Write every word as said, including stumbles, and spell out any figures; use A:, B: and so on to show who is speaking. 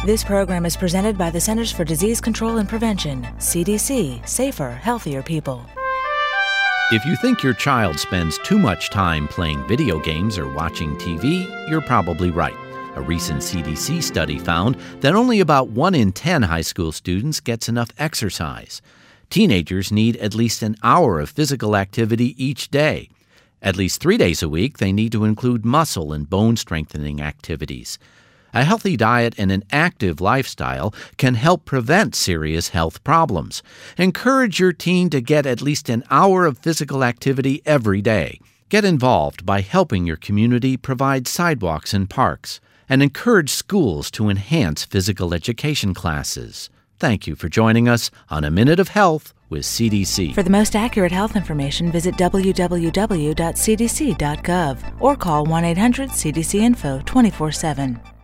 A: This program is presented by the Centers for Disease Control and Prevention, C D C, Safer, Healthier People.
B: If you think your child spends too much time playing video games or watching T V, you're probably right. A recent C D C study found that only about one in ten high school students gets enough exercise. Teenagers need at least an hour of physical activity each day. At least three days a week, they need to include muscle and bone-strengthening activities. A healthy diet and an active lifestyle can help prevent serious health problems. Encourage your teen to get at least an hour of physical activity every day. Get involved by helping your community provide sidewalks and parks, and encourage schools to enhance physical education classes. Thank you for joining us on A Minute of Health with C D C.
A: For the most accurate health information, visit w w w dot c d c dot gov or call one eight hundred C D C info twenty-four seven.